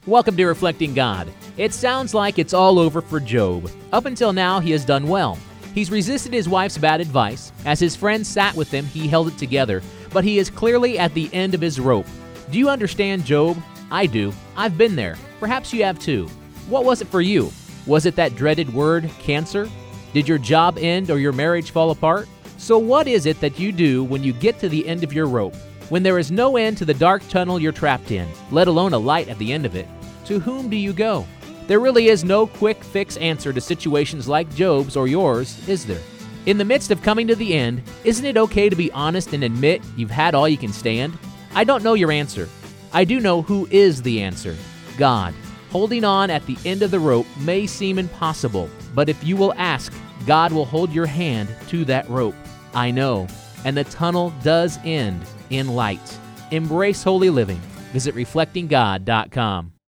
Welcome to Reflecting God. It sounds like it's all over for Job. Up until now, he has done well. He's resisted his wife's bad advice. As his friends sat with him, he held it together. But he is clearly at the end of his rope. Do you understand Job? I do. I've been there. Perhaps you have too. What was it for you? Was it that dreaded word, cancer? Did your job end or your marriage fall apart? So what is it that you do when you get to the end of your rope? When there is no end to the dark tunnel you're trapped in, let alone a light at the end of it, to whom do you go? There really is no quick fix answer to situations like Job's or yours, is there? In the midst of coming to the end, isn't it okay to be honest and admit you've had all you can stand? I don't know your answer. I do know who is the answer: God. Holding on at the end of the rope may seem impossible, but if you will ask, God will hold your hand to that rope. I know. And the tunnel does end in light. Embrace holy living. Visit reflectinggod.com.